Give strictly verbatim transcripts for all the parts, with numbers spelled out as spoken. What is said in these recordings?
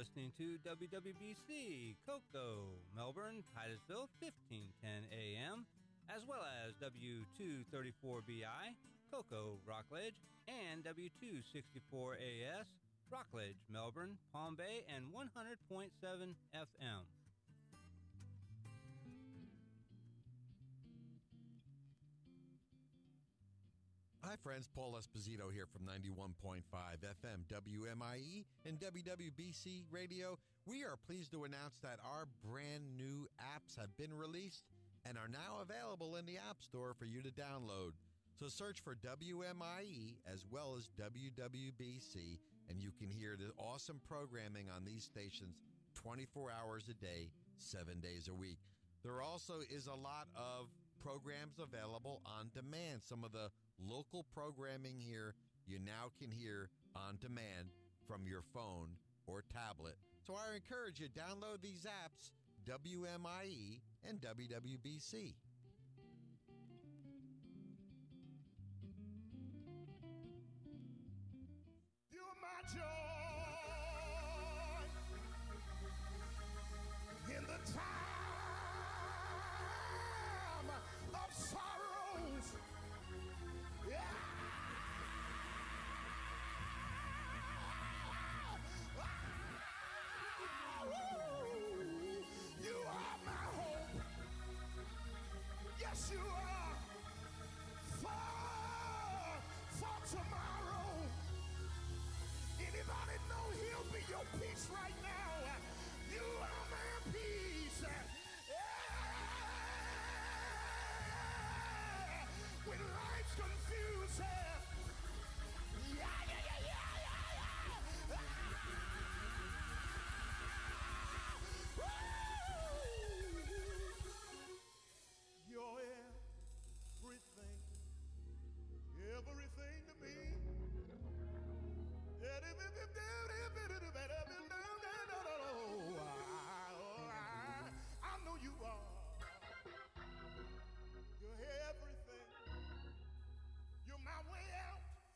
listening to W W B C, Cocoa, Melbourne, Titusville, fifteen ten A M, as well as W two thirty-four B I, Cocoa, Rockledge, and W two sixty-four A S, Rockledge, Melbourne, Palm Bay, and one hundred point seven F M. Hi friends, Paul Esposito here from ninety-one point five F M W M I E and W W B C Radio. We are pleased to announce that our brand new apps have been released and are now available in the App Store for you to download. So search for W M I E as well as W W B C, and you can hear the awesome programming on these stations twenty-four hours a day, seven days a week. There also is a lot of programs available on demand. Some of the local programming here you now can hear on demand from your phone or tablet. So I encourage you, download these apps, W M I E and W W B C. You're my joy in the time of sorrows. Yeah. You are my hope. Yes, you are. For, for tomorrow. Anybody know he'll be your peace right now? You are my peace. Yeah. When life's confusing. Yeah, yeah, yeah, yeah, yeah, yeah. Ah! You're everything, everything to me. I know you are. You're everything. You're my way out.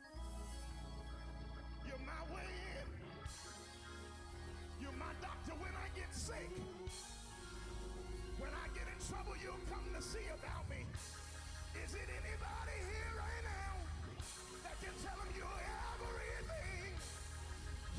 You're my way in. You're my doctor when I get sick. When I get in trouble, you'll come to see about me. Is it anybody here right now that can tell them you're everything?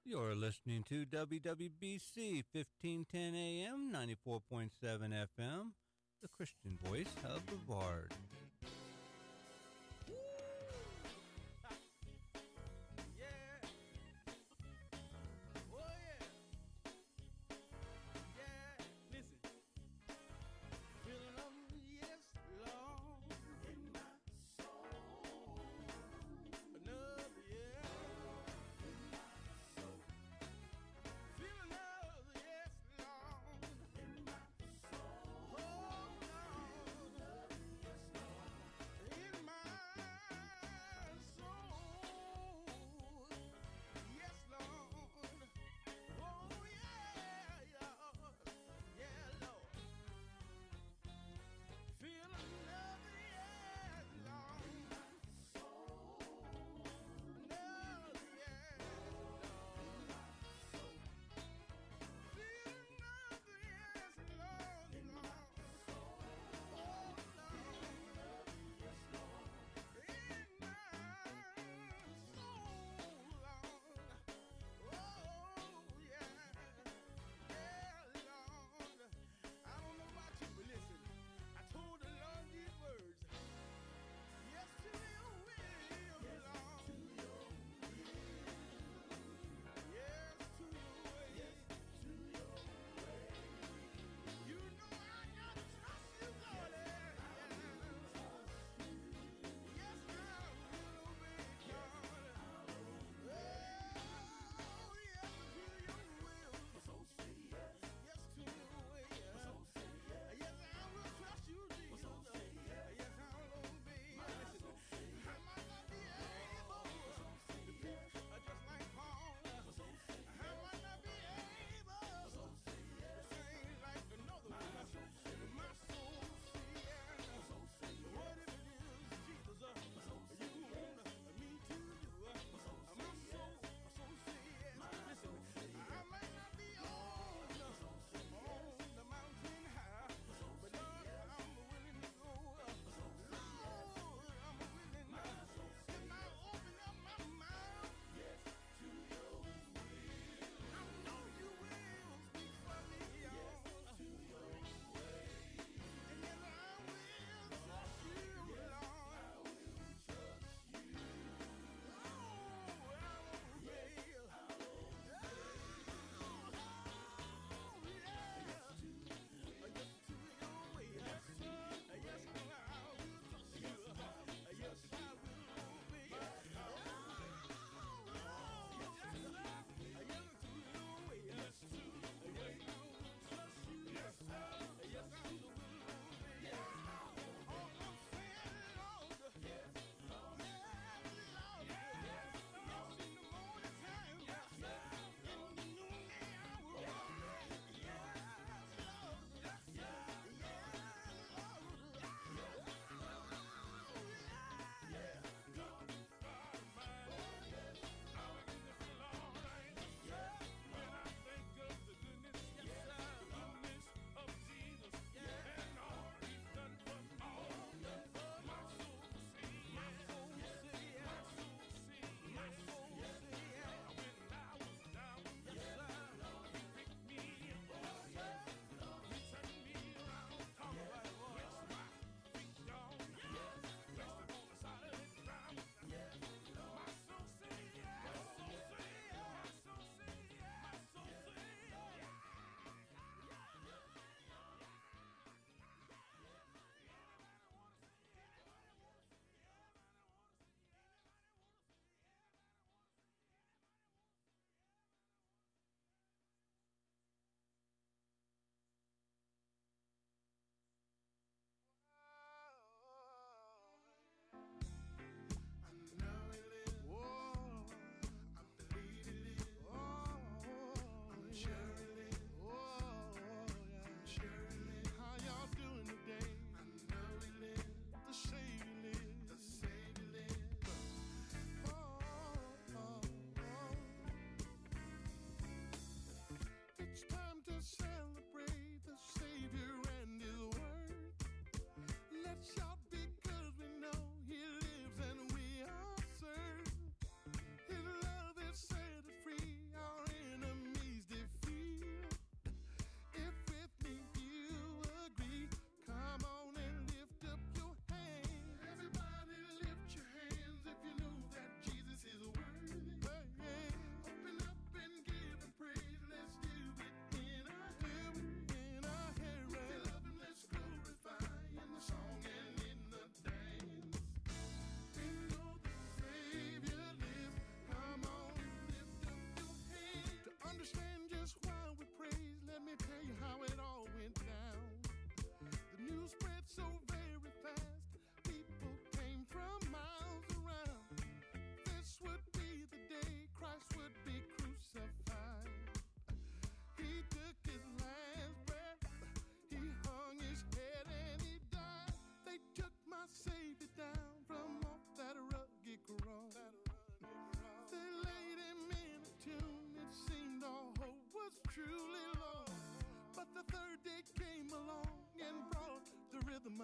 You're listening to W W B C fifteen ten A M, ninety-four point seven F M, the Christian voice of Brevard.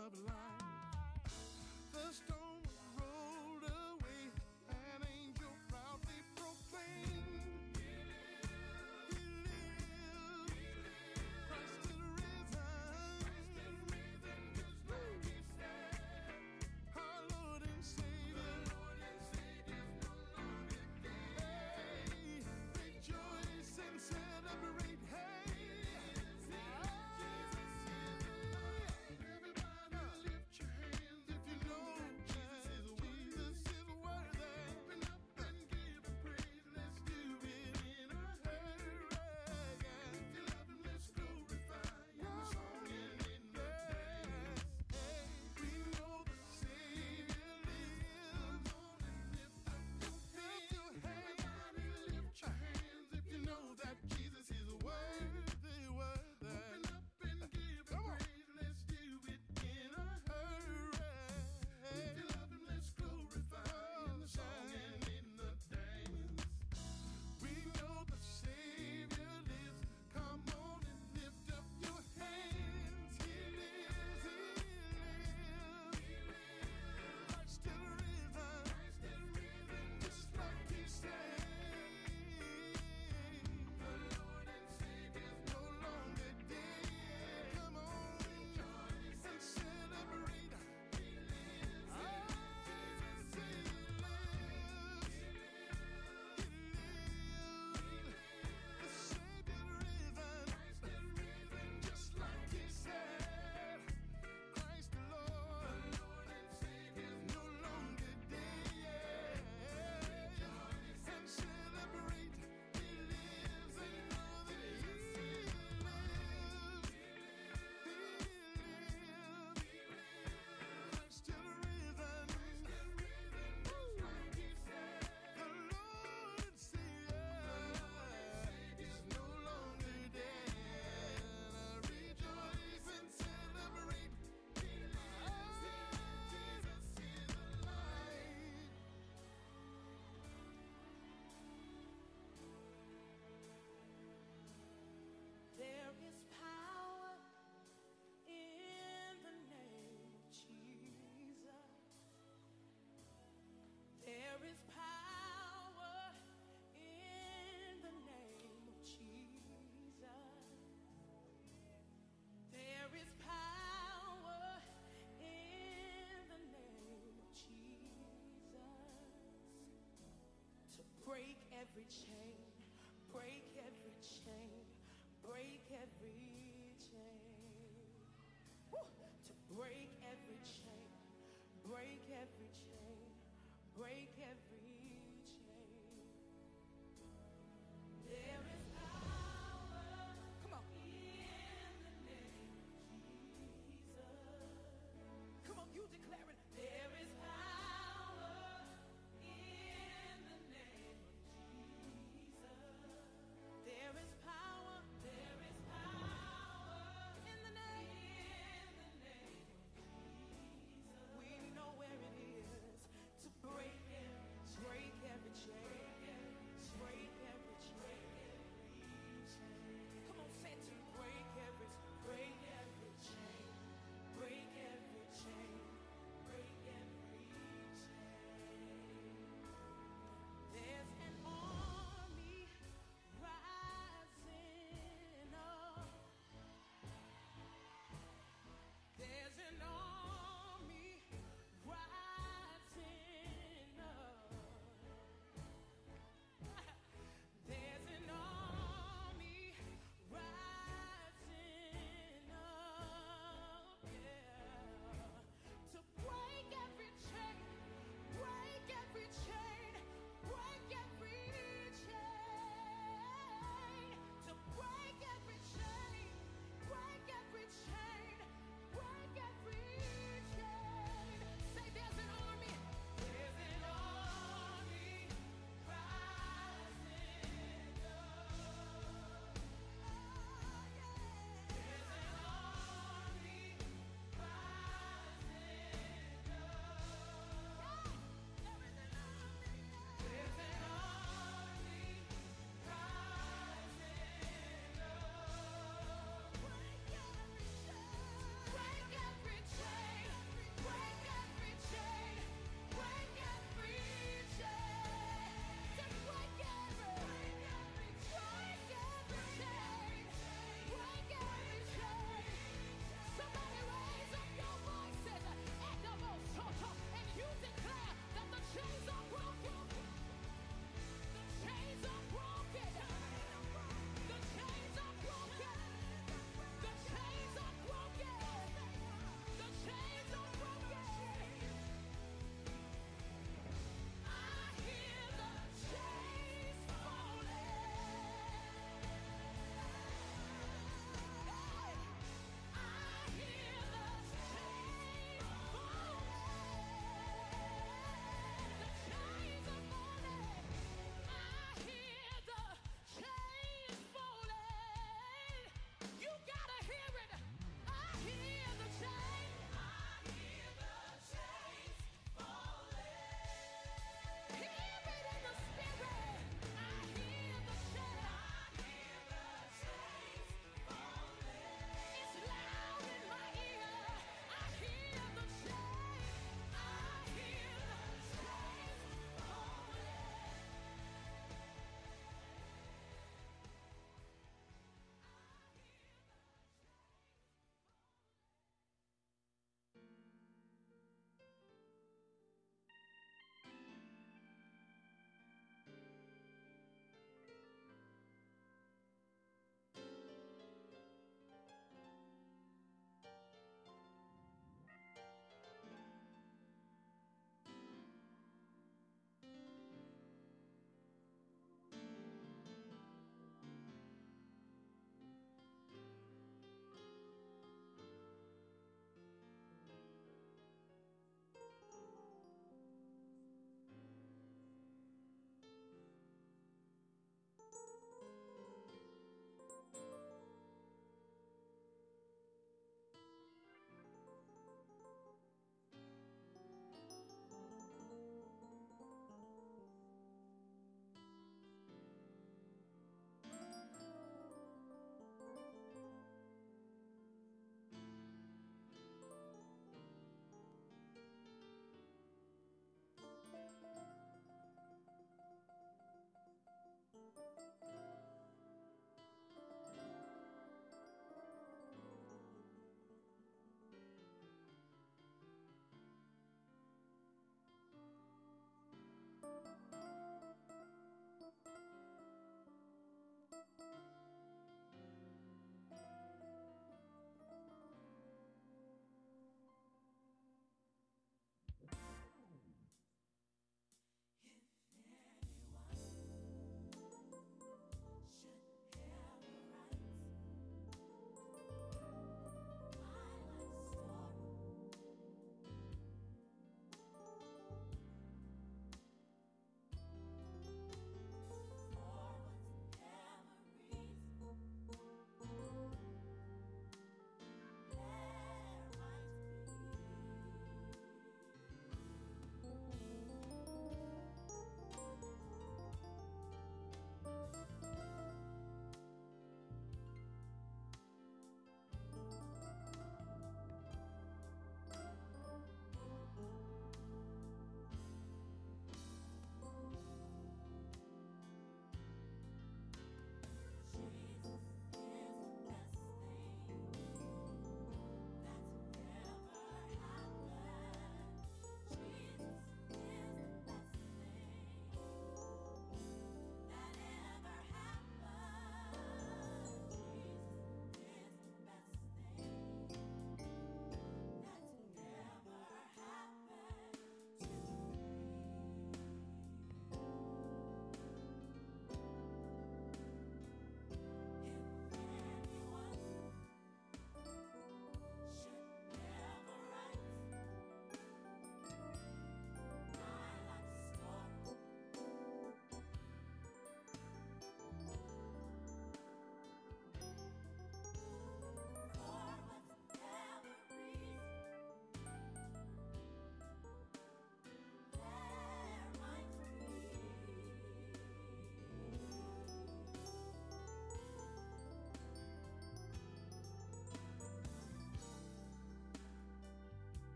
of life. The storm rolled away, an angel proudly proclaimed, He lives, He lives, Christ is risen, just like He said. Our Lord and Savior, no longer dead. Hey, rejoice and celebrate. Hey. Break every chain, break every chain, break every chain. Woo! To break every chain, break every chain, break